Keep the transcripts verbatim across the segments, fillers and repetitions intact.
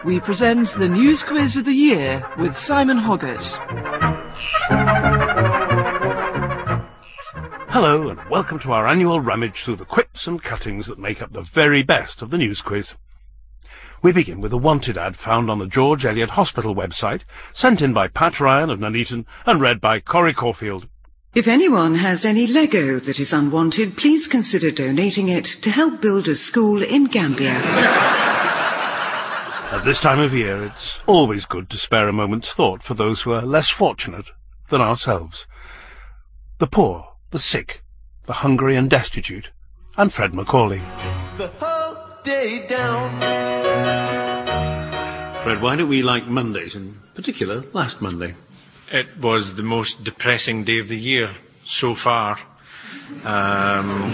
we present the News Quiz of the Year with Simon Hoggart. Hello and welcome to our annual rummage through the quips and cuttings that make up the very best of the News Quiz. We begin with a wanted ad found on the George Eliot Hospital website, sent in by Pat Ryan of Nuneaton and read by Corrie Caulfield. If anyone has any Lego that is unwanted, please consider donating it to help build a school in Gambia. At this time of year, it's always good to spare a moment's thought for those who are less fortunate than ourselves. The poor, the sick, the hungry and destitute, and Fred Macaulay. The whole day down. Fred, why don't we like Mondays, in particular last Monday? It was the most depressing day of the year so far. Um,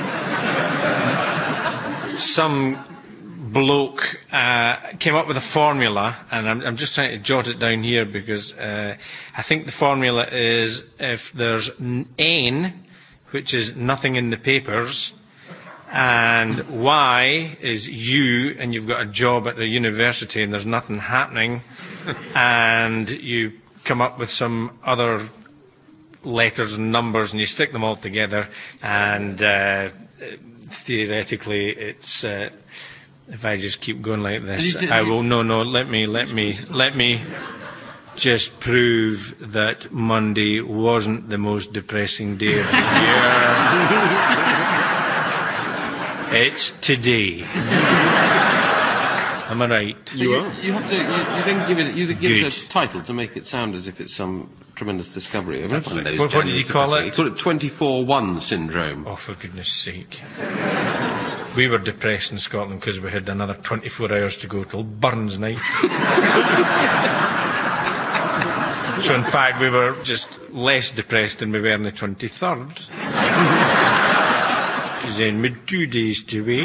some bloke uh, came up with a formula, and I'm, I'm just trying to jot it down here because uh, I think the formula is if there's N, which is nothing in the papers, and Y is you, and you've got a job at a university and there's nothing happening, and you come up with some other letters and numbers and you stick them all together, and uh, theoretically it's uh, if I just keep going like this, did, I will no no let me let me let me just prove that Monday wasn't the most depressing day of the year. It's today. Am I right? You are. You have to. You, you then give it. You give it a title to make it sound as if it's some tremendous discovery. Of What, what did you call it? You call it twenty-four one syndrome. Oh, for goodness sake. We were depressed in Scotland because we had another twenty-four hours to go till Burns night. So in fact we were just less depressed than we were on the twenty-third. Because then we had two days to wait.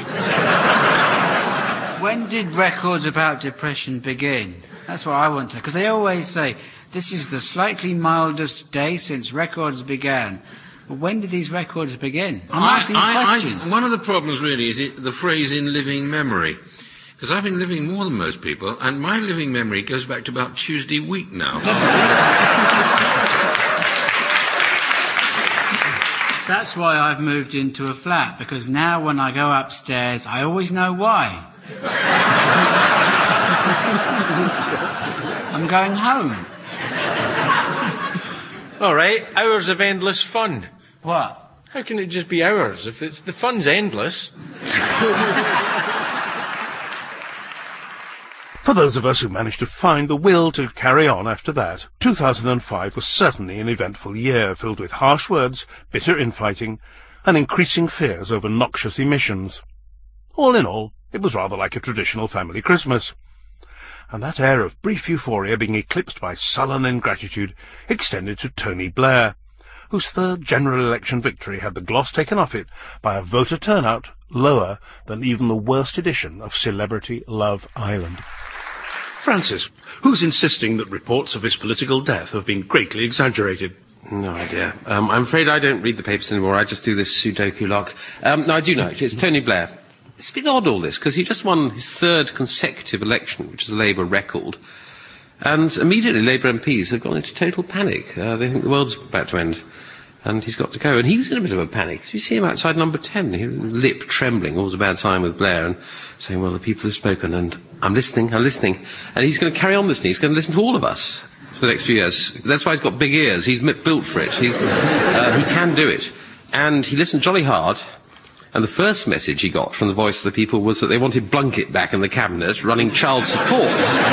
When did records about depression begin? That's what I want to... Because they always say, this is the slightly mildest day since records began. But when did these records begin? I'm I, asking I, questions. I, one of the problems really is it, the phrase in living memory. Because I've been living more than most people, and my living memory goes back to about Tuesday week now. That's why I've moved into a flat, because now when I go upstairs, I always know why. I'm going home. All right, hours of endless fun. What? How can it just be hours if it's the fun's endless? For those of us who managed to find the will to carry on after that, two thousand five was certainly an eventful year, filled with harsh words, bitter infighting, and increasing fears over noxious emissions. All in all, it was rather like a traditional family Christmas. And that air of brief euphoria being eclipsed by sullen ingratitude extended to Tony Blair, whose third general election victory had the gloss taken off it by a voter turnout lower than even the worst edition of Celebrity Love Island. Francis, who's insisting that reports of his political death have been greatly exaggerated? No idea. Um, I'm afraid I don't read the papers anymore. I just do this Sudoku lock. Um, no, I do know it. It's Tony Blair. It's a bit odd, all this, because he just won his third consecutive election, which is a Labour record. And immediately Labour M Ps have gone into total panic. Uh, they think the world's about to end. And he's got to go. And he was in a bit of a panic. Did you see him outside number ten? He lip trembling, always a bad sign with Blair, and saying, well, the people have spoken, and I'm listening, I'm listening. And he's going to carry on listening. He's going to listen to all of us for the next few years. That's why he's got big ears. He's built for it. He's, uh, he can do it. And he listened jolly hard. And the first message he got from the voice of the people was that they wanted Blunkett back in the cabinet running child support.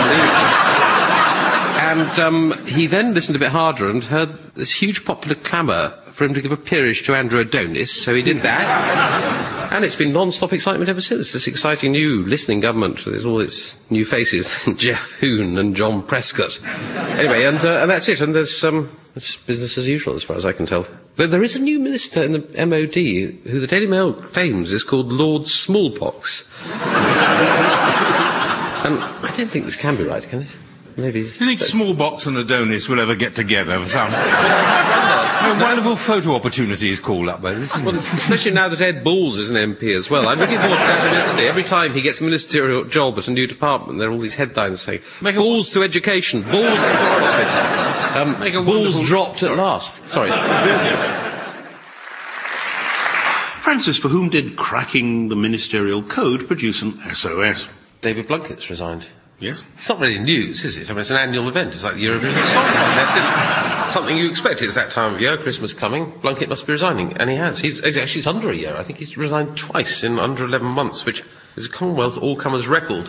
And um, he then listened a bit harder and heard this huge popular clamour for him to give a peerage to Andrew Adonis, so he did that. And it's been non-stop excitement ever since. This exciting new listening government with all its new faces, Jeff Hoon and John Prescott. Anyway, and, uh, and that's it. And there's um, it's business as usual, as far as I can tell. But there is a new minister in the M O D who the Daily Mail claims is called Lord Smallpox. And I don't think this can be right, can it? Maybe. Do you think Smallbox and Adonis will ever get together for some... A wonderful photo opportunity is called up there, isn't Well, especially now that Ed Balls is an M P as well. I'm looking forward to that immensely. Every time he gets a ministerial job at a new department, there are all these headlines saying, Make a- balls to education, balls to foreign office. Um, Make a balls wonderful- dropped at last. Sorry. Francis, for whom did cracking the ministerial code produce an S O S? David Blunkett's resigned. Yes? It's not really news, is it? I mean, it's an annual event. It's like the Eurovision Song Contest. It's something you expect. It's that time of year, Christmas coming. Blunkett must be resigning, and he has. He's, he's actually it's under a year. I think he's resigned twice in under eleven months, which is a Commonwealth all-comers record.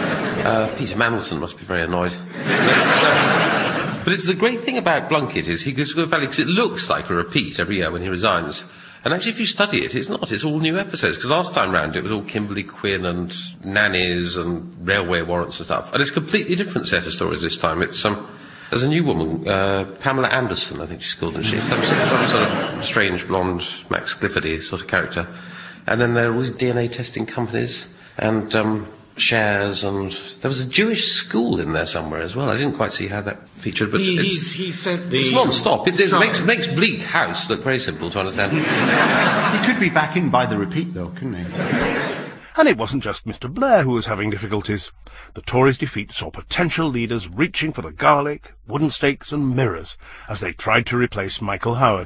Uh, Peter Mandelson must be very annoyed. But, um, but it's the great thing about Blunkett is he goes to Valley because it looks like a repeat every year when he resigns. And actually, if you study it, it's not. It's all new episodes. Because last time round, it was all Kimberly Quinn and nannies and railway warrants and stuff. And it's a completely different set of stories this time. It's um, there's a new woman, uh, Pamela Anderson, I think she's called, and she's some, some sort of strange blonde Max Cliffordy sort of character. And then there are all these D N A testing companies and um, shares, and there was a Jewish school in there somewhere as well. I didn't quite see how that featured, but He, it's, he's, he said the... it's non-stop. It, it makes, makes Bleak House look very simple to understand. He could be back in by the repeat, though, couldn't he? And it wasn't just Mister Blair who was having difficulties. The Tories' defeat saw potential leaders reaching for the garlic, wooden stakes and mirrors as they tried to replace Michael Howard.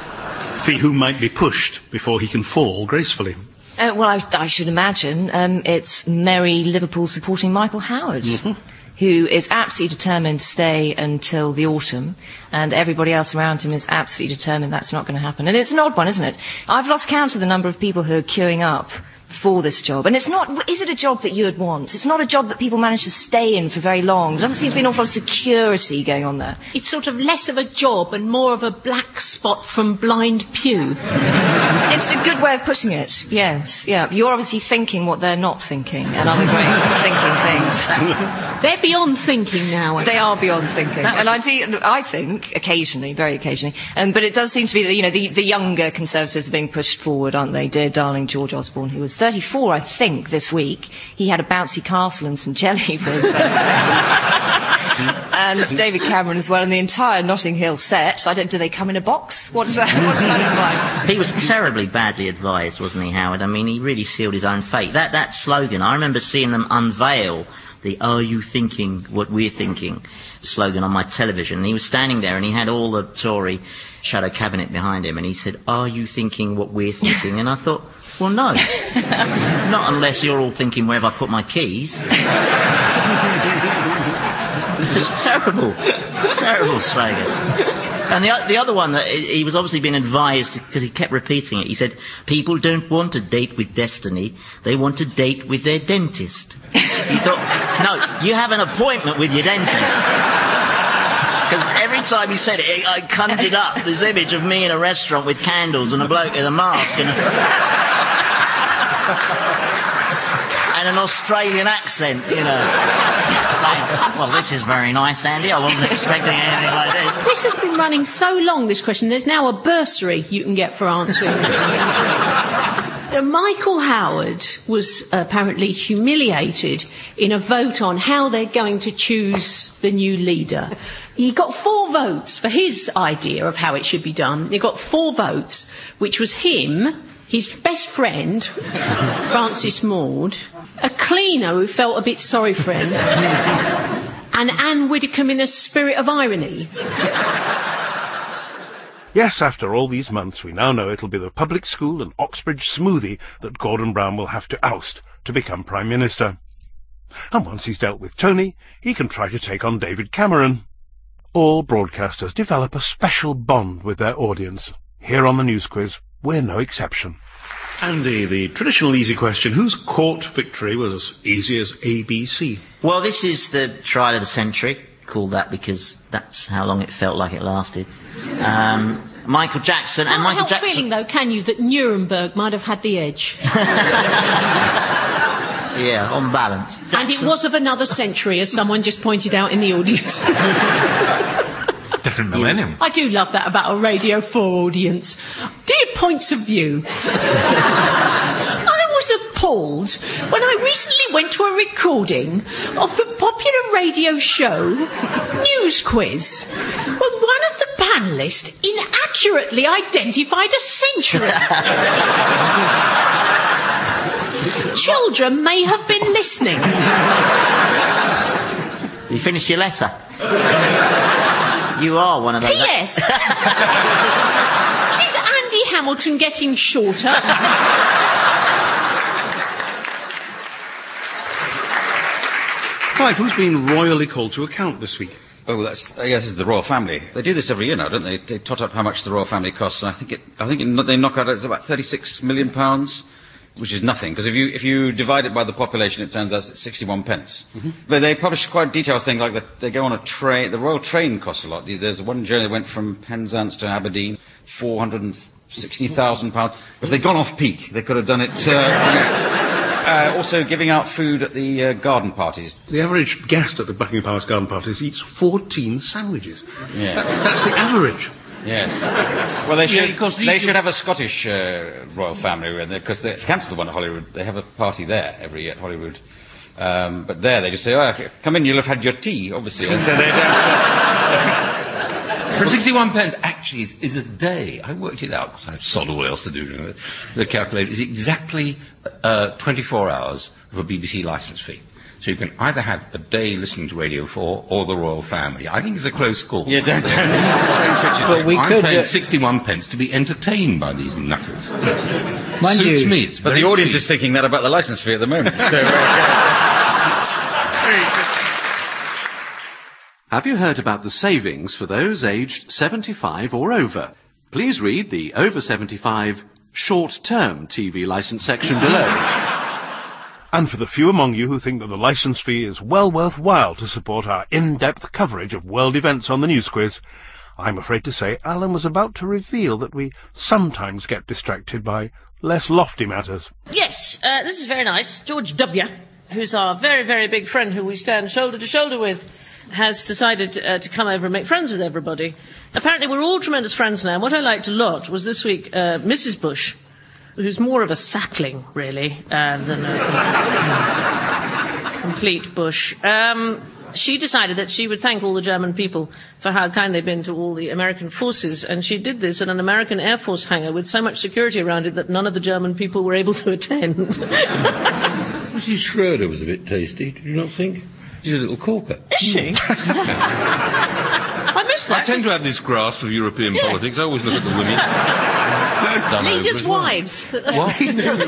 See who might be pushed before he can fall gracefully. Uh, well, I, I should imagine um, it's merry Liverpool supporting Michael Howard, mm-hmm. who is absolutely determined to stay until the autumn, and everybody else around him is absolutely determined that's not going to happen. And it's an odd one, isn't it? I've lost count of the number of people who are queuing up for this job. And it's not, is it a job that you would want? It's not a job that people manage to stay in for very long. There doesn't seem to be an awful lot of security going on there. It's sort of less of a job and more of a black spot from Blind Pew. It's a good way of putting it, yes. Yeah, you're obviously thinking what they're not thinking, and other great thinking things. They're beyond thinking now. They are beyond thinking. And I, do, I think, occasionally, very occasionally, um, but it does seem to be that, you know, the, the younger Conservatives are being pushed forward, aren't they? Dear darling George Osborne, who was thirty-four, I think, this week. He had a bouncy castle and some jelly for his birthday. And David Cameron as well, and the entire Notting Hill set. I don't, do they come in a box? What's that, what's that like? He was terribly badly advised, wasn't he, Howard? I mean, he really sealed his own fate. That, that slogan, I remember seeing them unveil the "Are you thinking what we're thinking" slogan on my television. And he was standing there and he had all the Tory shadow cabinet behind him, and he said, "Are you thinking what we're thinking?" And I thought, well, no. Not unless you're all thinking, where have I put my keys? It's terrible. Terrible slogan. And the, the other one, that he was obviously being advised, because he kept repeating it, he said, "People don't want to date with destiny, they want to date with their dentist." He thought, no, you have an appointment with your dentist. Because every time he said it, I conjured up this image of me in a restaurant with candles and a bloke with a mask and, a and an Australian accent, you know. Saying, "Well, this is very nice, Andy. I wasn't expecting anything like this." This has been running so long, this question. There's now a bursary you can get for answering this one. Michael Howard was apparently humiliated in a vote on how they're going to choose the new leader. He got four votes for his idea of how it should be done. He got four votes, which was him, his best friend, Francis Maud, a cleaner who felt a bit sorry for him, and Anne Widdecombe in a spirit of irony. Yes, after all these months, we now know it'll be the public school and Oxbridge smoothie that Gordon Brown will have to oust to become Prime Minister. And once he's dealt with Tony, he can try to take on David Cameron. All broadcasters develop a special bond with their audience. Here on the News Quiz, we're no exception. Andy, the traditional easy question, whose court victory was as easy as A B C? Well, this is the trial of the century, called that because that's how long it felt like it lasted. Um, Michael Jackson and Can't Michael help Jackson. feeling, though, can you, that Nuremberg might have had the edge? Yeah, on balance. And it was of another century, as someone just pointed out in the audience. Different millennium. I do love that about a Radio four audience. Dear points of view. I was appalled when I recently went to a recording of the popular radio show News Quiz, when one of the journalist inaccurately identified a century. Children may have been listening. You finished your letter? You are one of those. P S Is Andy Hamilton getting shorter? Clive, who's been royally called to account this week? Oh, that's uh, yes, it's the royal family. They do this every year now, don't they? They tot up how much the royal family costs, and I think it, I think it, they knock out it's about thirty-six million pounds, which is nothing. Because if you if you divide it by the population, it turns out it's sixty-one pence. Mm-hmm. But they publish quite detailed things like that. They go on a train. The royal train costs a lot. There's one journey that went from Penzance to Aberdeen, four hundred and sixty thousand pounds. If they'd gone off peak, they could have done it. Uh, Uh, also giving out food at the uh, garden parties. The average guest at the Buckingham Palace garden parties eats fourteen sandwiches. Yeah. That, that's the average. Yes. Well, they should, Yeah, they should have a Scottish uh, royal family, because they cancelled the one at Holyrood. They have a party there every year at Holyrood. Um, but there they just say, oh, come in, you'll have had your tea, obviously. And so they don't... Uh, For sixty-one pence, actually, is, is a day. I worked it out, because I have sod all else to do. The calculator is exactly uh, twenty-four hours of a B B C licence fee. So you can either have a day listening to Radio four or the royal family. I think it's a close call. Yeah, don't. So, Well, we I'm could, paying uh, sixty-one pence to be entertained by these nutters. Mind Suits you, me. It's but very the audience cheap. is thinking that about the licence fee at the moment. So, uh, Have you heard about the savings for those aged seventy-five or over? Please read the over seventy-five short-term T V licence section below. And for the few among you who think that the licence fee is well worthwhile to support our in-depth coverage of world events on the News Quiz, I'm afraid to say Alan was about to reveal that we sometimes get distracted by less lofty matters. Yes, uh, this is very nice. George W., who's our very, very big friend who we stand shoulder to shoulder with, has decided uh, to come over and make friends with everybody. Apparently we're all tremendous friends now, and what I liked a lot was this week uh, Missus Bush, who's more of a sapling, really, uh, than a complete bush. Um, she decided that she would thank all the German people for how kind they've been to all the American forces, and she did this at an American Air Force hangar with so much security around it that none of the German people were able to attend. Missus Schroeder was a bit tasty, did you not think? She's a little corker. Is she? I missed that. I tend to have this grasp of European Yeah. politics. I always look at the women. Done over Leaders' as well. wives. What? Leaders'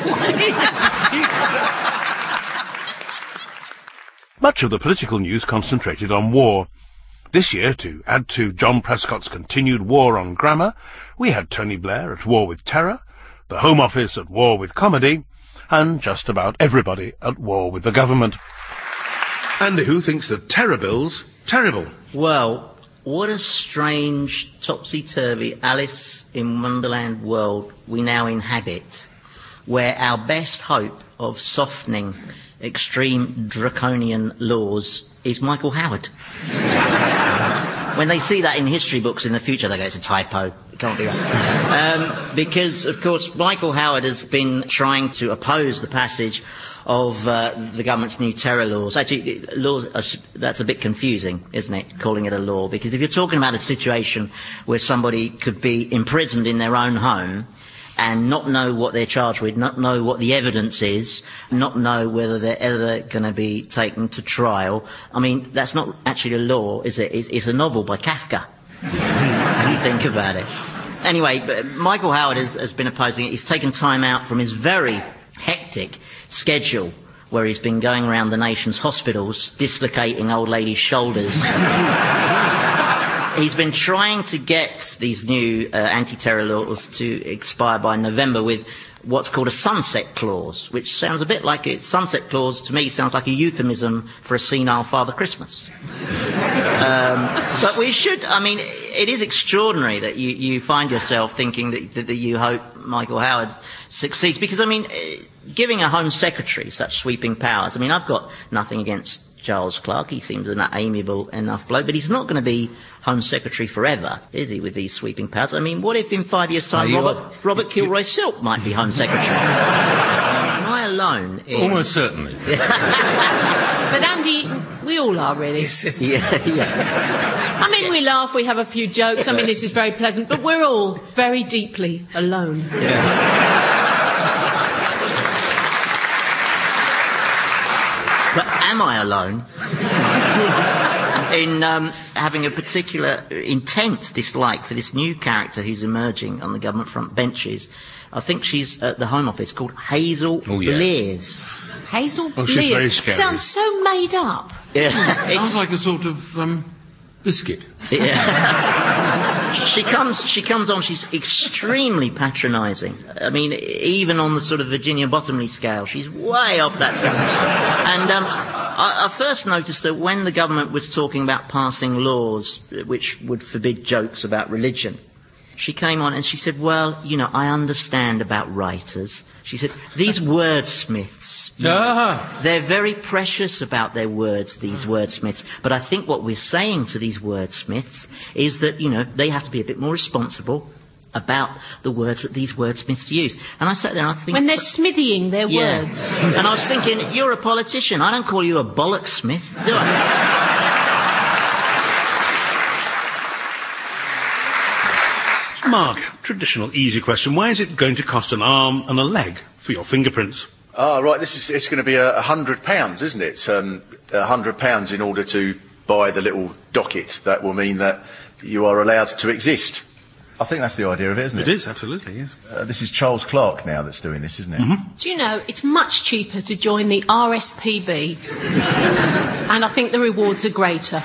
Much of the political news concentrated on war. This year, to add to John Prescott's continued war on grammar, we had Tony Blair at war with terror, the Home Office at war with comedy, and just about everybody at war with the government. Andy, who thinks the terror bill's terrible? Well, what a strange, topsy-turvy Alice in Wonderland world we now inhabit, where our best hope of softening extreme draconian laws is Michael Howard. When they see that in history books in the future, they go, it's a typo. It can't be that. Um, because, of course, Michael Howard has been trying to oppose the passage of uh, the government's new terror laws. Actually, laws are, that's a bit confusing, isn't it, calling it a law? Because if you're talking about a situation where somebody could be imprisoned in their own home and not know what they're charged with, not know what the evidence is, not know whether they're ever going to be taken to trial, I mean, that's not actually a law, is it? It's a novel by Kafka. When you think about it. Anyway, but Michael Howard has, has been opposing it. He's taken time out from his very hectic schedule where he's been going around the nation's hospitals dislocating old ladies' shoulders. He's been trying to get these new uh, anti-terror laws to expire by November with what's called a sunset clause, which sounds a bit like it. Sunset clause, to me, sounds like a euphemism for a senile Father Christmas. um, but we should, I mean, it is extraordinary that you, you find yourself thinking that, that, that you hope Michael Howard succeeds, because, I mean, giving a Home Secretary such sweeping powers, I mean, I've got nothing against Giles Clark. He seems an amiable enough bloke, but he's not going to be Home Secretary forever, is he, with these sweeping powers? I mean, what if in five years' time Are you Robert, a- Robert Kilroy Silk might be Home Secretary? Am I alone? In... Almost certainly. But Andy, we all are really. yeah, yeah. I mean, we laugh, we have a few jokes. I mean, this is very pleasant, but we're all very deeply alone. But am I alone in um, having a particular intense dislike for this new character who's emerging on the government front benches? I think she's at the Home Office, called Hazel oh, yeah. Blears. Hazel Oh, she's Blears. very scary. Sounds so made up. Yeah. Sounds like a sort of um, biscuit. Yeah. she comes. She comes on. She's extremely patronising. I mean, even on the sort of Virginia Bottomley scale, she's way off that scale. And um, I, I first noticed that when the government was talking about passing laws which would forbid jokes about religion, she came on and she said, "Well, you know, I understand about writers." She said, "These wordsmiths, you know, they're very precious about their words, these wordsmiths. But I think what we're saying to these wordsmiths is that, you know, they have to be a bit more responsible about the words that these wordsmiths use." And I sat there and I think... When they're smithying their yeah. words. And I was thinking, you're a politician. I don't call you a bollocksmith, do I? Mark, traditional easy question. Why is it going to cost an arm and a leg for your fingerprints? Ah, right, this is, it's going to be a, a hundred pounds, isn't it? It's um, a hundred pounds in order to buy the little docket that will mean that you are allowed to exist. I think that's the idea of it, isn't it? It is, absolutely, yes. Uh, this is Charles Clarke now that's doing this, isn't it? Mm-hmm. Do you know, it's much cheaper to join the R S P B. And I think the rewards are greater.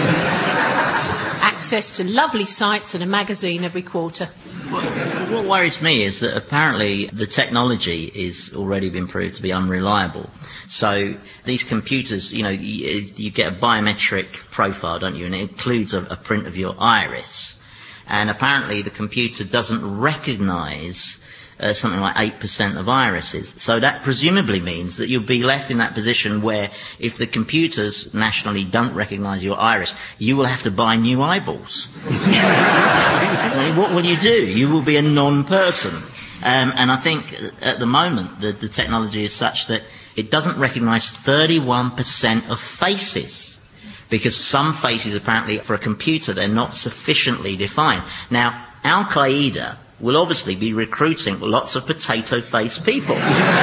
Access to lovely sites and a magazine every quarter. What worries me is that apparently the technology is already been proved to be unreliable. So these computers, you know, you, you get a biometric profile, don't you? And it includes a, a print of your iris. And apparently the computer doesn't recognise uh, something like eight percent of irises. So that presumably means that you'll be left in that position where if the computers nationally don't recognise your iris, you will have to buy new eyeballs. I mean, what will you do? You will be a non-person. Um, and I think at the moment the, the technology is such that it doesn't recognise thirty-one percent of faces. Because some faces, apparently, for a computer, they're not sufficiently defined. Now, Al-Qaeda will obviously be recruiting lots of potato-faced people.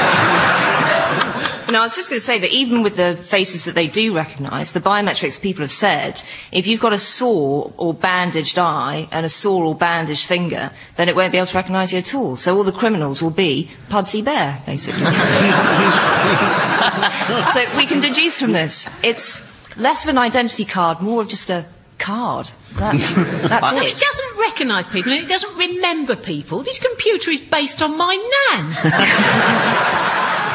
No, I was just going to say that even with the faces that they do recognise, the biometrics people have said, if you've got a sore or bandaged eye and a sore or bandaged finger, then it won't be able to recognise you at all. So all the criminals will be Pudsey Bear, basically. So we can deduce from this, it's less of an identity card, more of just a card. That's, that's So it. it doesn't recognise people and it doesn't remember people. This computer is based on my nan.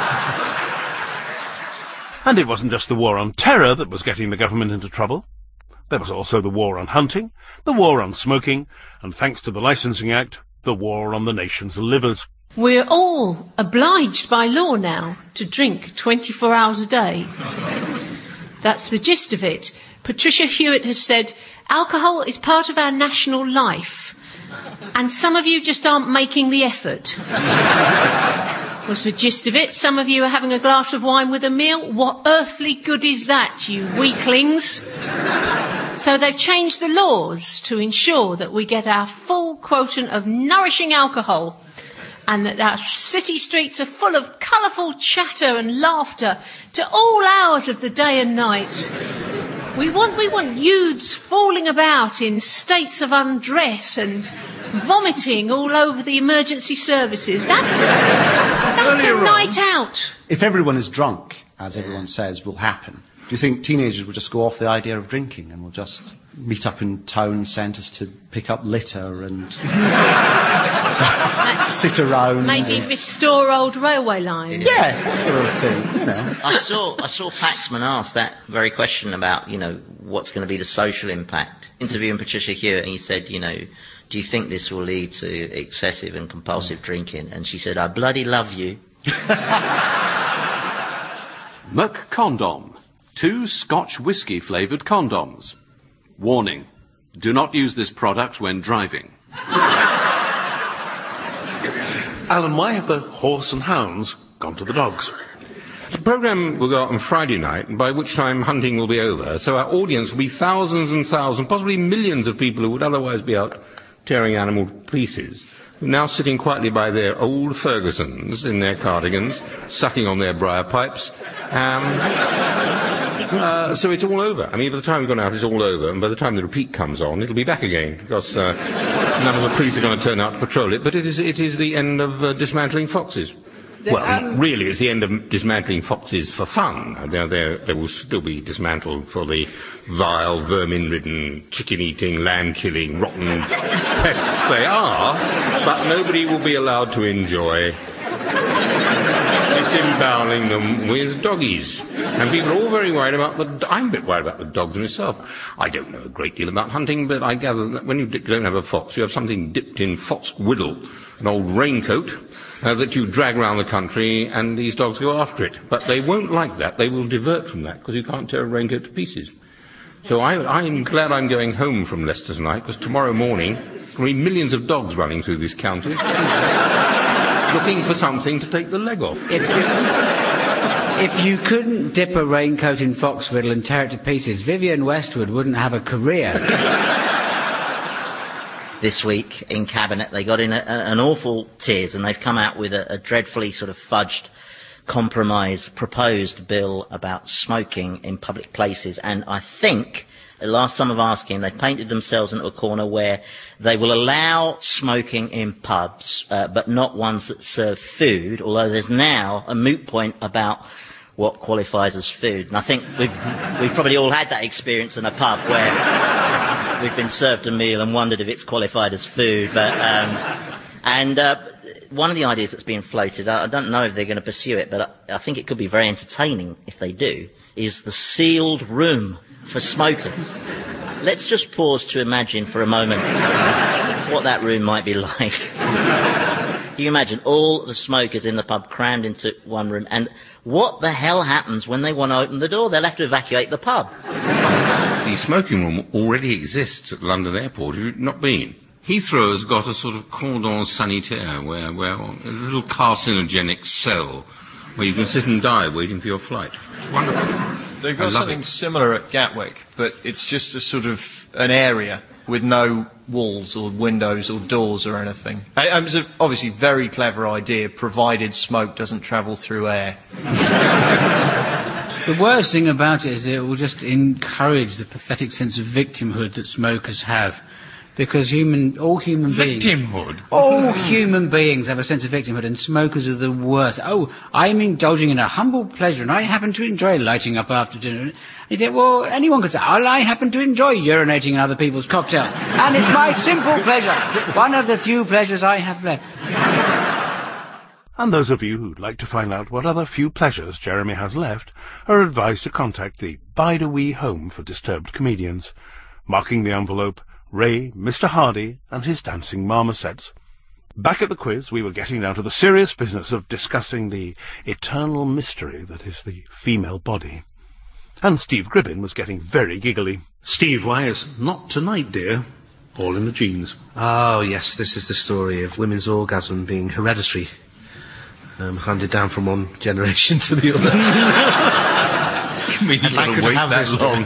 And it wasn't just the war on terror that was getting the government into trouble. There was also the war on hunting, the war on smoking, and thanks to the Licensing Act, the war on the nation's livers. We're all obliged by law now to drink twenty-four hours a day. That's the gist of it. Patricia Hewitt has said, alcohol is part of our national life, and some of you just aren't making the effort. Was the gist of it. Some of you are having a glass of wine with a meal. What earthly good is that, you weaklings? So they've changed the laws to ensure that we get our full quota of nourishing alcohol and that our city streets are full of colourful chatter and laughter to all hours of the day and night. We want, we want youths falling about in states of undress and vomiting all over the emergency services. That's, that's a night out. If everyone is drunk, as everyone says will happen, do you think teenagers will just go off the idea of drinking and will just meet up in town centres to pick up litter and sit around? Maybe and... restore old railway lines. Yes, that sort of thing, you know. I saw, I saw Paxman ask that very question about, you know, what's going to be the social impact. Interviewing Patricia Hewitt, and he said, you know, do you think this will lead to excessive and compulsive drinking? And she said, I bloody love you. McCondom. Two Scotch whisky-flavoured condoms. Warning. Do not use this product when driving. Alan, why have the Horse and Hounds gone to the dogs. The programme will go out on Friday night, by which time hunting will be over, so our audience will be thousands and thousands, possibly millions of people who would otherwise be out tearing animal to pieces, now sitting quietly by their old Fergusons in their cardigans, sucking on their briar pipes. Um, uh, so it's all over. I mean, by the time we've gone out, it's all over, and by the time the repeat comes on, it'll be back again, because uh, none of the police are going to turn out to patrol it. But it is, it is the end of uh, dismantling foxes. Well, um, really, it's the end of dismantling foxes for fun. They're, they're, they will still be dismantled for the vile, vermin-ridden, chicken-eating, lamb-killing, rotten pests they are, but nobody will be allowed to enjoy disemboweling them with doggies. And people are all very worried about the... I'm a bit worried about the dogs myself. I don't know a great deal about hunting, but I gather that when you don't have a fox, you have something dipped in fox whittle, an old raincoat, Uh, that you drag around the country, and these dogs go after it. But they won't like that. They will divert from that, because you can't tear a raincoat to pieces. So I, I'm glad I'm going home from Leicester tonight, because tomorrow morning there will be millions of dogs running through this county, looking for something to take the leg off. If you, if you couldn't dip a raincoat in foxwhiddle and tear it to pieces, Vivienne Westwood wouldn't have a career. This week in Cabinet, they got in a, a, an awful tears, and they've come out with a, a dreadfully sort of fudged compromise proposed bill about smoking in public places. And I think, the last time of asking, they've painted themselves into a corner where they will allow smoking in pubs, uh, but not ones that serve food, although there's now a moot point about what qualifies as food. And I think we've, we've probably all had that experience in a pub where we've been served a meal and wondered if it's qualified as food. But um, and uh, one of the ideas that's being floated, I, I don't know if they're going to pursue it, but I, I think it could be very entertaining if they do, is the sealed room for smokers. Let's just pause to imagine for a moment what that room might be like. You imagine all the smokers in the pub crammed into one room, and what the hell happens when they want to open the door? They'll have to evacuate the pub. The smoking room already exists at London Airport. Have you not been? Heathrow has got a sort of cordon sanitaire, where, where a little carcinogenic cell where you can sit and die waiting for your flight. It's wonderful. They've got something it. similar at Gatwick, but it's just a sort of an area with no walls or windows or doors or anything. And it's a, obviously a very clever idea, provided smoke doesn't travel through air. The worst thing about it is it will just encourage the pathetic sense of victimhood that smokers have. Because human, all human beings... Victimhood? All human beings have a sense of victimhood, and smokers are the worst. Oh, I'm indulging in a humble pleasure, and I happen to enjoy lighting up after dinner. You think, well, anyone could say, oh, I happen to enjoy urinating in other people's cocktails. And it's my simple pleasure. One of the few pleasures I have left. And those of you who'd like to find out what other few pleasures Jeremy has left are advised to contact the Bide a Wee Home for Disturbed Comedians, marking the envelope Ray, Mister Hardy, and his dancing marmosets. Back at the quiz, we were getting down to the serious business of discussing the eternal mystery that is the female body. And Steve Gribbin was getting very giggly. Steve, why, it's not tonight, dear. All in the genes. Oh, yes, this is the story of women's orgasm being hereditary. Um, handed down from one generation to the other. I mean, you've got to wait that long.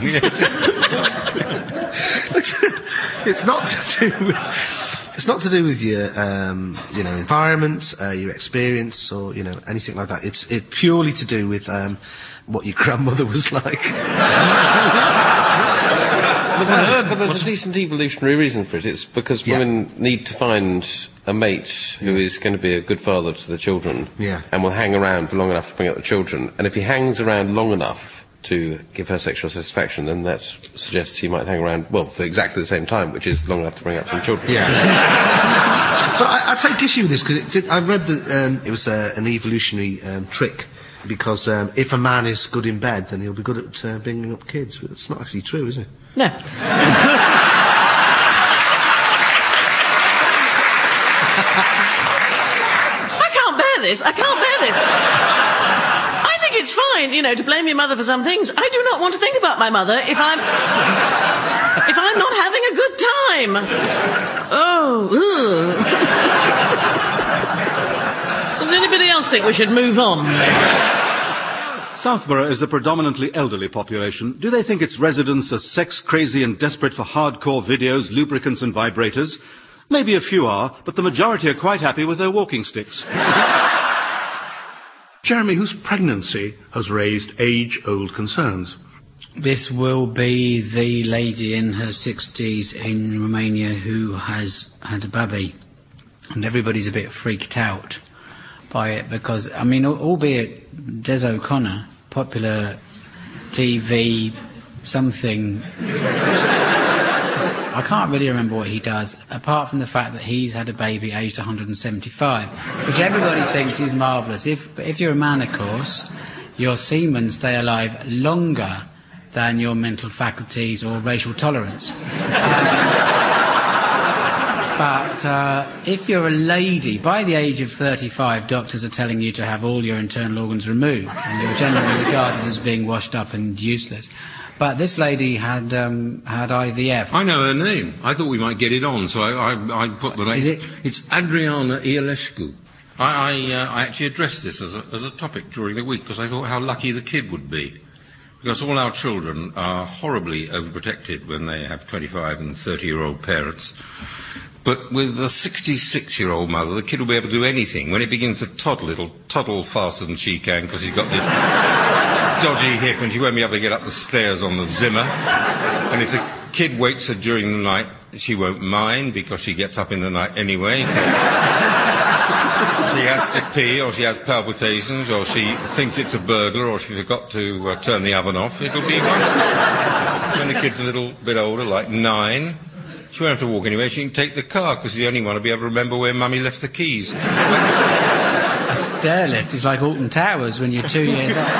It's not to do with, it's not to do with your, um, you know, environment, uh, your experience, or you know anything like that. It's it purely to do with um, what your grandmother was like. But there's, but there's a decent evolutionary reason for it. It's because Yeah. women need to find a mate who is going to be a good father to the children, Yeah. and will hang around for long enough to bring up the children. And if he hangs around long enough to give her sexual satisfaction, then that suggests he might hang around, well, for exactly the same time, which is long enough to bring up some children. Yeah. But I, I take issue with this because I read that um, it was uh, an evolutionary um, trick. Because um, if a man is good in bed, then he'll be good at uh, bringing up kids. But it's not actually true, is it? No. I can't bear this. I can't bear this. I think it's fine, you know, to blame your mother for some things. I do not want to think about my mother if I'm if I'm not having a good time. Oh, ugh. It's Does anybody else think we should move on? Southborough is a predominantly elderly population. Do they think its residents are sex-crazy and desperate for hardcore videos, lubricants and vibrators? Maybe a few are, but the majority are quite happy with their walking sticks. Jeremy, whose pregnancy has raised age-old concerns? This will be the lady in her sixties in Romania who has had a baby. And everybody's a bit freaked out by it because, I mean, albeit Des O'Connor, popular T V something, I can't really remember what he does, apart from the fact that he's had a baby aged one hundred seventy-five, which everybody thinks is marvellous. If, if you're a man, of course, your semen stay alive longer than your mental faculties or racial tolerance. Um, But uh, if you're a lady, by the age of thirty-five, doctors are telling you to have all your internal organs removed, and you're generally regarded as being washed up and useless. But this lady had um, had I V F. I know her name. I thought we might get it on, so I, I, I put the name. Is it? It's Adriana Ionescu. I, I, uh, I actually addressed this as a, as a topic during the week because I thought how lucky the kid would be. Because all our children are horribly overprotected when they have twenty-five and thirty-year-old parents. But with a sixty-six-year-old mother, the kid will be able to do anything. When it begins to toddle, it'll toddle faster than she can because he's got this dodgy hip and she won't be able to get up the stairs on the Zimmer. And if the kid wakes her during the night, she won't mind because she gets up in the night anyway. She has to pee, or she has palpitations, or she thinks it's a burglar, or she forgot to uh, turn the oven off. It'll be wonderful. When the kid's a little bit older, like nine, she won't have to walk anywhere. She can take the car, because the only one will be able to remember where Mummy left the keys. A stair lift is like Alton Towers when you're two years old.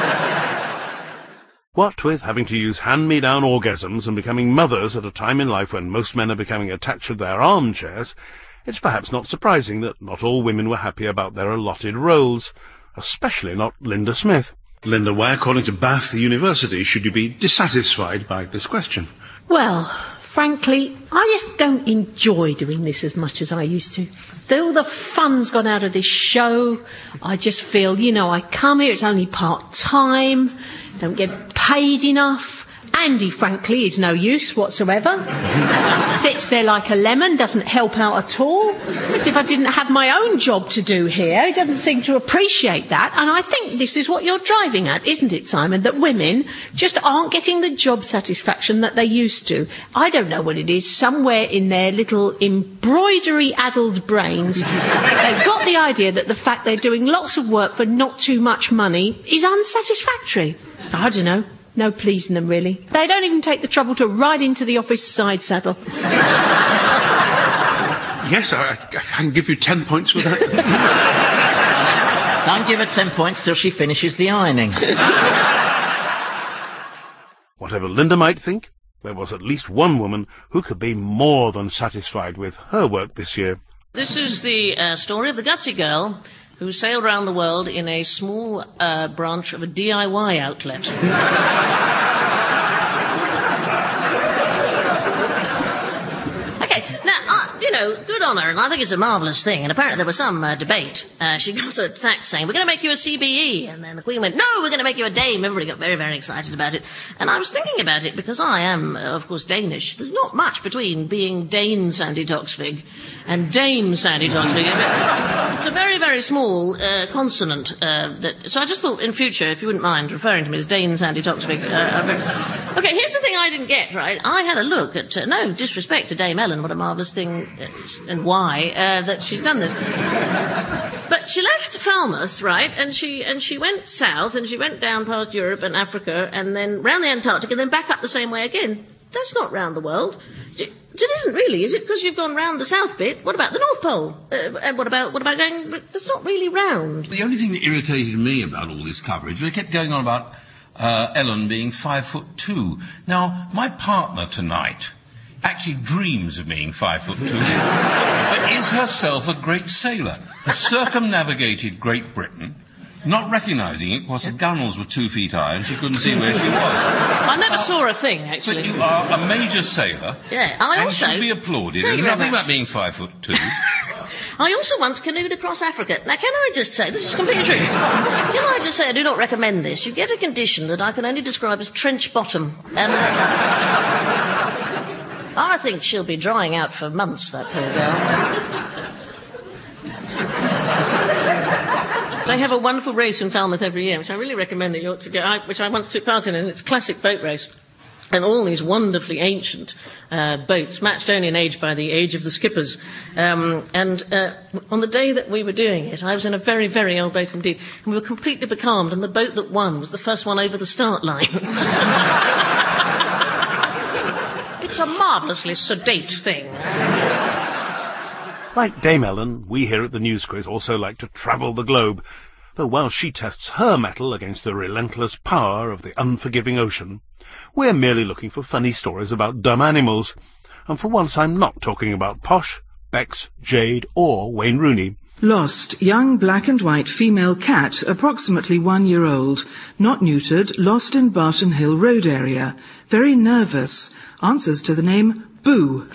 What with having to use hand-me-down orgasms and becoming mothers at a time in life when most men are becoming attached to their armchairs, it's perhaps not surprising that not all women were happy about their allotted roles, especially not Linda Smith. Linda, why, according to Bath University, should you be dissatisfied by this question? Well, frankly, I just don't enjoy doing this as much as I used to. All the fun's gone out of this show. I just feel, you know, I come here, it's only part-time, don't get paid enough. Andy, frankly, is no use whatsoever. Sits there like a lemon, doesn't help out at all. As if I didn't have my own job to do here. He doesn't seem to appreciate that. And I think this is what you're driving at, isn't it, Simon? That women just aren't getting the job satisfaction that they used to. I don't know what it is. Somewhere in their little embroidery-addled brains, they've got the idea that the fact they're doing lots of work for not too much money is unsatisfactory. I don't know. No pleasing them, really. They don't even take the trouble to ride into the office side saddle. Yes, I, I can give you ten points for that. Don't give her ten points till she finishes the ironing. Whatever Linda might think, there was at least one woman who could be more than satisfied with her work this year. This is the uh, story of the gutsy girl who sailed around the world in a small uh, branch of a D I Y outlet. Okay, now, uh, you know, good on her, and I think it's a marvellous thing, and apparently there was some uh, debate. Uh, she got a fax saying, we're going to make you a C B E, and then the Queen went, no, we're going to make you a dame. Everybody got very, very excited about it. And I was thinking about it, because I am, uh, of course, Danish. There's not much between being Dane Sandy Toksvig and Dame Sandy Toksvig. It's a very, very small uh, consonant. Uh, that, so I just thought, in future, if you wouldn't mind referring to me as Dane Sandy Toksvig. Uh, okay, here's the thing I didn't get, right? I had a look at, uh, no disrespect to Dame Ellen, what a marvellous thing, uh, and why, uh, that she's done this. But she left Falmouth, right, and she and she went south, and she went down past Europe and Africa, and then round the Antarctic, and then back up the same way again. That's not round the world. It isn't really, is it? Because you've gone round the south bit. What about the North Pole? Uh, and what about what about going? That's not really round. The only thing that irritated me about all this coverage, they kept going on about uh, Ellen being five foot two. Now, my partner tonight actually dreams of being five foot two, but is herself a great sailor, has circumnavigated Great Britain, not recognising it because the gunnels were two feet high and she couldn't see where she was. I never saw a thing, actually. But you are a major sailor. Yeah, I and also... should be applauded. Thank There's you nothing very much. about being five foot two. I also once canoed across Africa. Now, can I just say, this is completely true. Can I just say I do not recommend this? You get a condition that I can only describe as trench bottom. And uh, I think she'll be drying out for months, that poor girl. They have a wonderful race in Falmouth every year, which I really recommend that you ought to go, I, which I once took part in, and it's a classic boat race. And all these wonderfully ancient uh, boats, matched only in age by the age of the skippers. Um, and uh, on the day that we were doing it, I was in a very, very old boat indeed, and we were completely becalmed, and the boat that won was the first one over the start line. It's a marvellously sedate thing. Like Dame Ellen, we here at the News Quiz also like to travel the globe, though while she tests her mettle against the relentless power of the unforgiving ocean, we're merely looking for funny stories about dumb animals. And for once I'm not talking about Posh, Bex, Jade or Wayne Rooney. Lost, young black and white female cat, approximately one year old, not neutered, lost in Barton Hill Road area. Very nervous. Answers to the name Boo.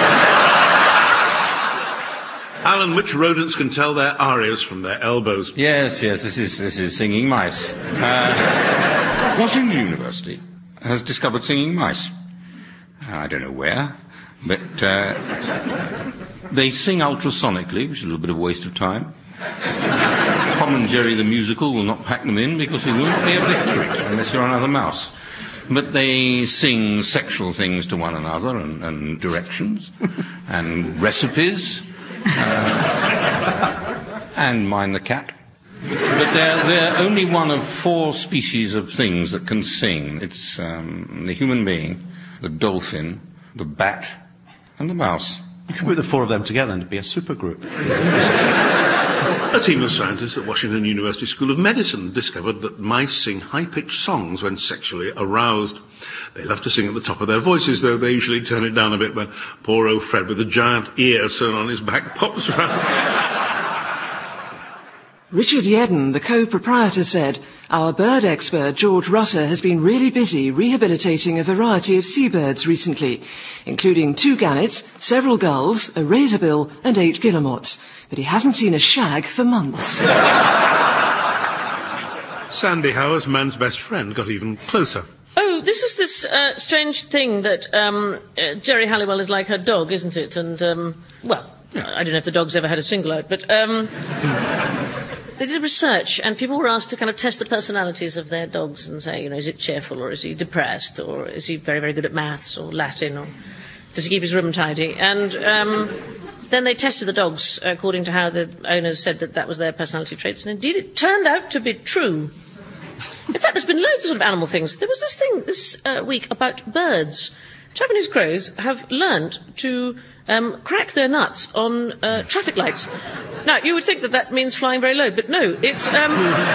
Alan, which rodents can tell their arias from their elbows? Yes, yes, this is, this is singing mice. Uh, Washington University has discovered singing mice. I don't know where, but uh, they sing ultrasonically, which is a little bit of a waste of time. Tom and Jerry the musical will not pack them in because we will not be able to hear it unless you're another mouse. But they sing sexual things to one another and, and directions and recipes. Uh, and mind the cat. But they're, they're only one of four species of things that can sing. It's um, the human being, the dolphin, the bat, and the mouse. You could put the four of them together and it'd be a supergroup. A team of scientists at Washington University School of Medicine discovered that mice sing high-pitched songs when sexually aroused. They love to sing at the top of their voices, though they usually turn it down a bit when poor old Fred with a giant ear sewn on his back pops around. Richard Yedden, the co-proprietor, said, "Our bird expert, George Rutter, has been really busy rehabilitating a variety of seabirds recently, including two gannets, several gulls, a razorbill and eight guillemots. But he hasn't seen a shag for months." Sandy Howe's man's best friend got even closer. Oh, this is this uh, strange thing that um, uh, Jerry Halliwell is like her dog, isn't it? And, um, well, I don't know if the dog's ever had a single out, but um, they did research, and people were asked to kind of test the personalities of their dogs and say, you know, is it cheerful, or is he depressed, or is he very, very good at maths or Latin, or does he keep his room tidy? And um, then they tested the dogs according to how the owners said that that was their personality traits, and indeed it turned out to be true. In fact, there's been loads of sort of animal things. There was this thing this uh, week about birds. Japanese crows have learnt to um, crack their nuts on uh, traffic lights. Now, you would think that that means flying very low, but no, it's... Um,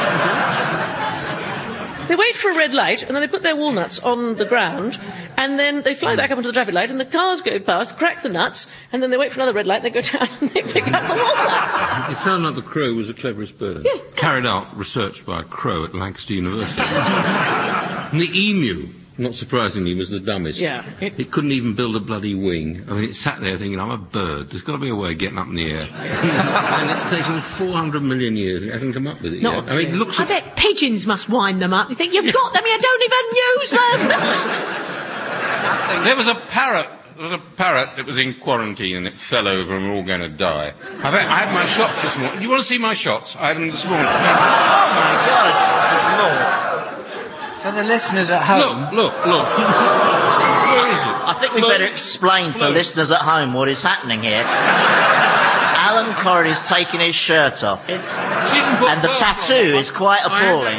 they wait for a red light, and then they put their walnuts on the ground, and then they fly back up onto the traffic light, and the cars go past, crack the nuts, and then they wait for another red light, they go down, and they pick up the walnuts. It sounded like the crow was the cleverest bird. Yeah. Carried out research by a crow at Lancaster University. And the emu, not surprisingly, was the dumbest. Yeah. It, it couldn't even build a bloody wing. I mean, it sat there thinking, I'm a bird. There's got to be a way of getting up in the air. And it's taken four hundred million years and it hasn't come up with it Not yet. I mean, it looks I bet pigeons must wind them up. You think, you've got them, you don't even use them! There was a parrot. There was a parrot that was in quarantine and it fell over and we're all going to die. I, bet, I had my shots this morning. You want to see my shots? I had them this morning. Oh, my God. For the listeners at home... Look, look, look. Where is it? I think we better explain for listeners at home what is happening here. Alan Corridy's taking his shirt off. It's, and the tattoo is quite appalling.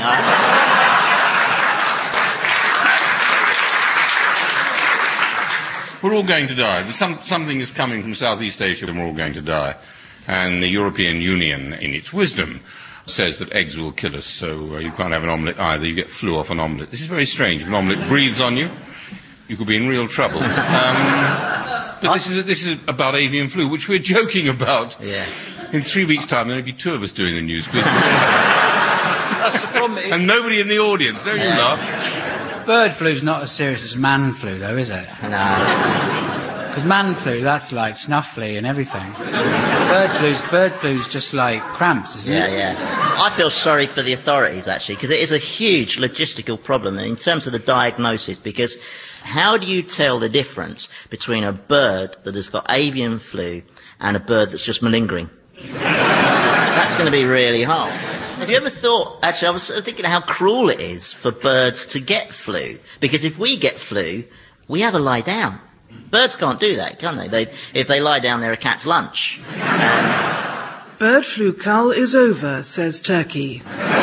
We're all going to die. There's some, something is coming from Southeast Asia and we're all going to die. And the European Union, in its wisdom, says that eggs will kill us, so uh, you can't have an omelette either. You get flu off an omelette. This is very strange. If an omelette breathes on you, you could be in real trouble. Um, but this is, this is about avian flu, which we're joking about. Yeah. In three weeks' time, there'll be two of us doing the news quiz. That's the problem. And nobody in the audience. Don't you laugh? Bird flu's not as serious as man flu, though, is it? No. Because man flu, that's like snuffly and everything. Bird flu's, bird flu's just like cramps, isn't Yeah, it? yeah. I feel sorry for the authorities, actually, because it is a huge logistical problem in terms of the diagnosis, because how do you tell the difference between a bird that has got avian flu and a bird that's just malingering? That's going to be really hard. Have you ever thought, actually, I was thinking how cruel it is for birds to get flu, because if we get flu, we have a lie down. Birds can't do that, can they? they if they lie down, they're a cat's lunch. Bird flu cull is over, says Turkey.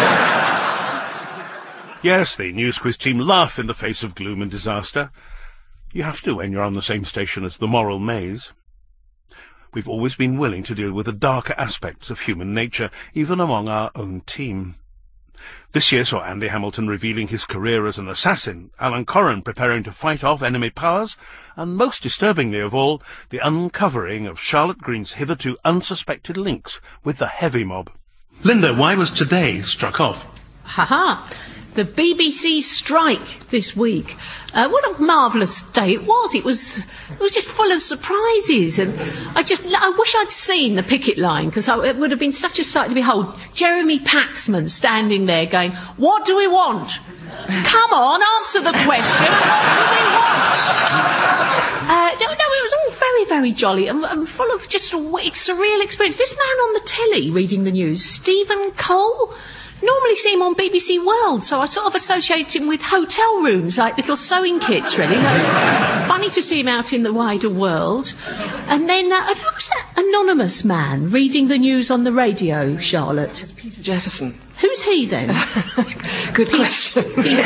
Yes, the News Quiz team laugh in the face of gloom and disaster. You have to when you're on the same station as the moral maze. We've always been willing to deal with the darker aspects of human nature, even among our own team. This year saw Andy Hamilton revealing his career as an assassin, Alan Corran preparing to fight off enemy powers, and most disturbingly of all, the uncovering of Charlotte Green's hitherto unsuspected links with the heavy mob. Linda, why was today struck off? Ha ha! The B B C strike this week. Uh, what a marvellous day it was. It was it was just full of surprises, and I just I wish I'd seen the picket line, because it would have been such a sight to behold. Jeremy Paxman standing there going, "What do we want? Come on, answer the question. What do we want?" Uh, no, no, it was all very, very jolly and, and full of just a w- surreal experience. This man on the telly reading the news, Stephen Cole. Normally see him on B B C World, so I sort of associate him with hotel rooms, like little sewing kits, really. It was funny to see him out in the wider world. And then, uh, who was that anonymous man reading the news on the radio, Charlotte? It's Peter Jefferson. Who's he, then? Good question.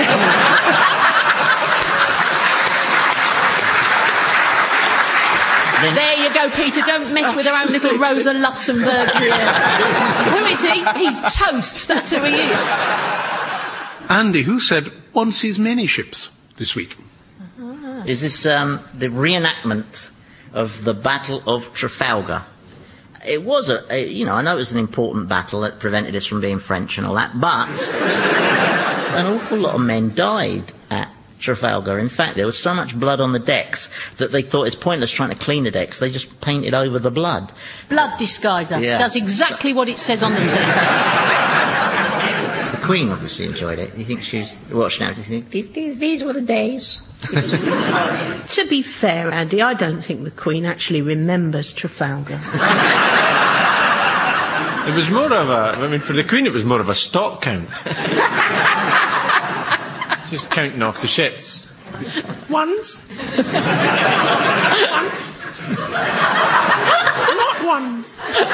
There you go, Peter. Don't mess with our own little Rosa Luxemburg here. Who is he? He's toast. That's who he is. Andy, who said wants his many ships this week? Is this um, the reenactment of the Battle of Trafalgar? It was a, a, you know, I know it was an important battle that prevented us from being French and all that, but an awful lot of men died at Trafalgar. In fact, there was so much blood on the decks that they thought it's pointless trying to clean the decks. They just painted over the blood. Blood disguiser. Yeah. Does exactly what it says on the tin. The Queen obviously enjoyed it. You think she was watching out and thinking, these, these, these were the days. To be fair, Andy, I don't think the Queen actually remembers Trafalgar. It was more of a, I mean, for the Queen it was more of a stock count. Just counting off the ships. Ones? Not ones.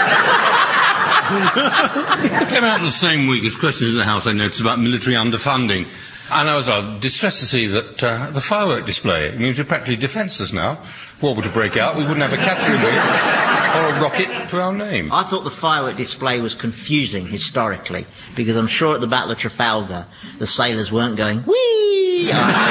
Came out the same week as Questions in the House, I noticed, about military underfunding. And I was uh, distressed to see that uh, the firework display, it means we're practically defenceless now. War were to break out, we wouldn't have a Catherine wheel or a rocket to our name. I thought the firework display was confusing historically, because I'm sure at the Battle of Trafalgar, the sailors weren't going, whee!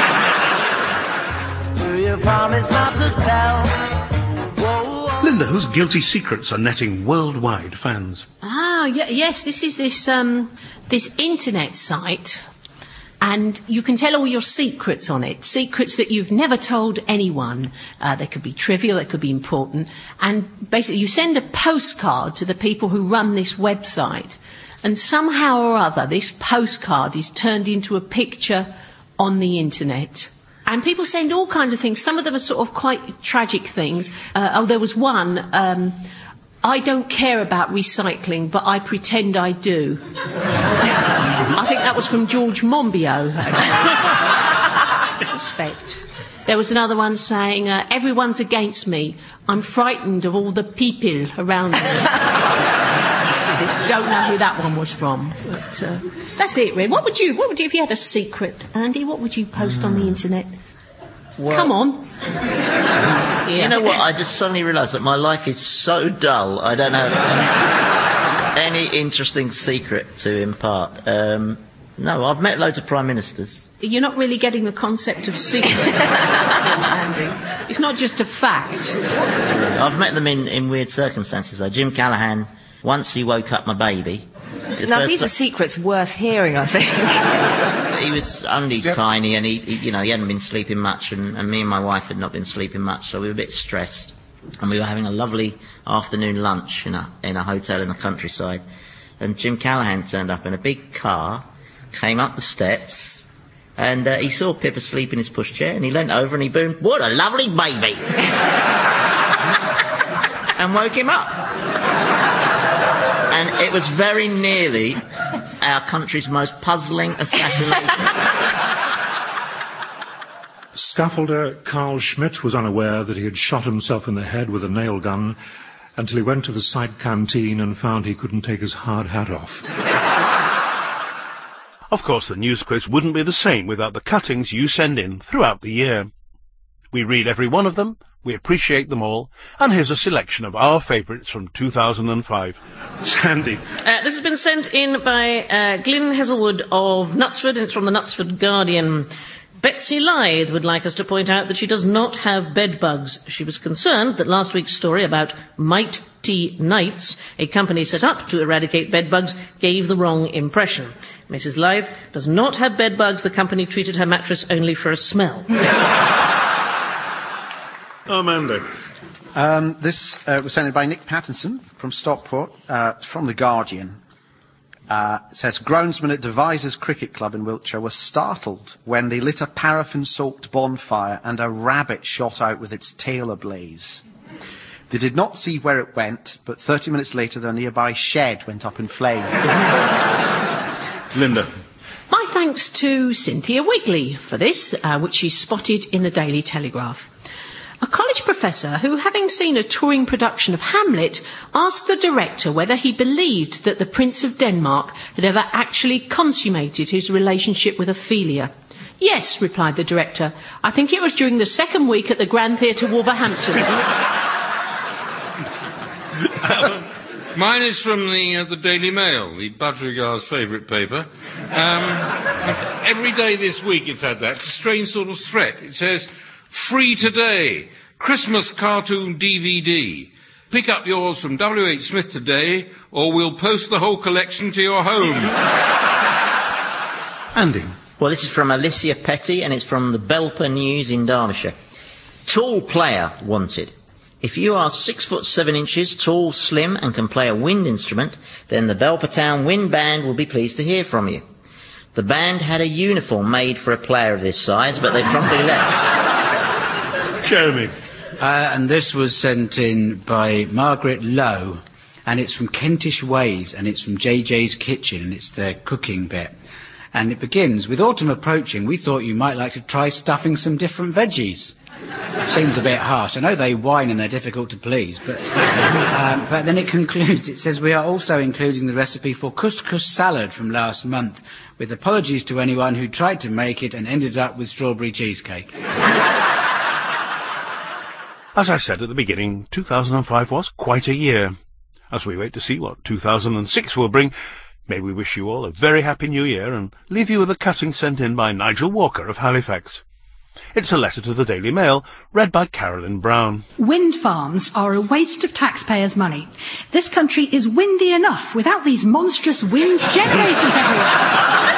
Do you promise not to tell? Linda, whose guilty secrets are netting worldwide fans? Ah, y- yes, this is this, um, this internet site. And you can tell all your secrets on it, secrets that you've never told anyone. Uh, they could be trivial, they could be important. And basically you send a postcard to the people who run this website, and somehow or other this postcard is turned into a picture on the internet. And people send all kinds of things. Some of them are sort of quite tragic things. Uh, oh, there was one, um, I don't care about recycling, but I pretend I do. I think that was from George Monbiot, actually. I suspect. There was another one saying, uh, everyone's against me. I'm frightened of all the people around me. I don't know who that one was from. But uh, that's it, really. What would you, what would you, if you had a secret, Andy, what would you post mm. on the internet? Well, come on. Yeah. You know what? I just suddenly realised that my life is so dull. I don't have any interesting secret to impart. Um, no, I've met loads of prime ministers. You're not really getting the concept of secret, Andy. It's not just a fact. I've met them in, in weird circumstances, though. Jim Callaghan, once he woke up my baby. Now, these are secrets worth hearing, I think. He was only yep. tiny, and he, he, you know, he hadn't been sleeping much, and, and me and my wife had not been sleeping much, so we were a bit stressed. And we were having a lovely afternoon lunch in a in a hotel in the countryside, and Jim Callahan turned up in a big car, came up the steps, and uh, he saw Pip asleep in his pushchair, and he leant over and he boomed, "What a lovely baby!" and woke him up. And it was very nearly our country's most puzzling assassination. Scaffolder Carl Schmidt was unaware that he had shot himself in the head with a nail gun until he went to the side canteen and found he couldn't take his hard hat off. Of course, the news quiz wouldn't be the same without the cuttings you send in throughout the year. We read every one of them, we appreciate them all, and here's a selection of our favourites from two thousand five. Sandy. Uh, this has been sent in by uh, Glyn Heselwood of Knutsford, and it's from the Knutsford Guardian. Betsy Lythe would like us to point out that she does not have bed bugs. She was concerned that last week's story about Mighty Knights, a company set up to eradicate bed bugs, gave the wrong impression. Missus Lythe does not have bed bugs. The company treated her mattress only for a smell. Amanda. Um, this uh, was sent in by Nick Pattinson from Stockport, uh, from The Guardian. Uh, it says, groundsmen at Devizes Cricket Club in Wiltshire were startled when they lit a paraffin-soaked bonfire and a rabbit shot out with its tail ablaze. They did not see where it went, but thirty minutes later their nearby shed went up in flames. Linda. My thanks to Cynthia Wigley for this, uh, which she spotted in the Daily Telegraph. A college professor who, having seen a touring production of Hamlet, asked the director whether he believed that the Prince of Denmark had ever actually consummated his relationship with Ophelia. Yes, replied the director. I think it was during the second week at the Grand Theatre, Wolverhampton. Mine is from the, uh, the Daily Mail, the Budgerigar's favourite paper. Um, every day this week it's had that. It's a strange sort of threat. It says, free today, Christmas cartoon D V D. Pick up yours from W H Smith today, or we'll post the whole collection to your home. Andy. Well, this is from Alicia Petty, and it's from the Belper News in Derbyshire. Tall player wanted. If you are six foot seven inches, tall, slim, and can play a wind instrument, then the Belper Town Wind Band will be pleased to hear from you. The band had a uniform made for a player of this size, but they promptly left. Jeremy. Uh, and this was sent in by Margaret Lowe, and it's from Kentish Ways, and it's from J J's Kitchen, and it's their cooking bit. And it begins, with autumn approaching, we thought you might like to try stuffing some different veggies. Seems a bit harsh. I know they whine and they're difficult to please, but, um, but then it concludes, it says, we are also including the recipe for couscous salad from last month, with apologies to anyone who tried to make it and ended up with strawberry cheesecake. As I said at the beginning, two thousand five was quite a year. As we wait to see what two thousand six will bring, may we wish you all a very happy new year and leave you with a cutting sent in by Nigel Walker of Halifax. It's a letter to the Daily Mail, read by Carolyn Brown. Wind farms are a waste of taxpayers' money. This country is windy enough without these monstrous wind generators everywhere.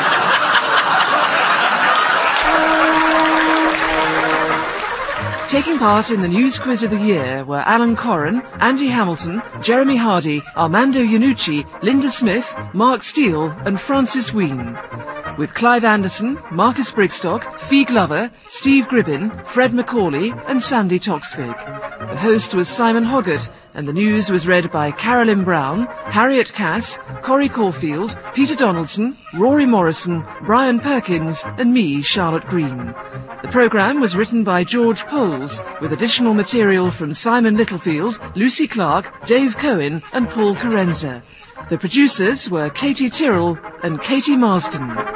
Taking part in the news quiz of the year were Alan Corran, Andy Hamilton, Jeremy Hardy, Armando Iannucci, Linda Smith, Mark Steele and Francis Ween. With Clive Anderson, Marcus Brigstock, Fee Glover, Steve Gribbin, Fred Macaulay and Sandy Toksvig. The host was Simon Hoggart, and the news was read by Carolyn Brown, Harriet Cass, Corrie Caulfield, Peter Donaldson, Rory Morrison, Brian Perkins and me, Charlotte Green. The programme was written by George Poles, with additional material from Simon Littlefield, Lucy Clark, Dave Cohen and Paul Carenza. The producers were Katie Tyrrell and Katie Marsden.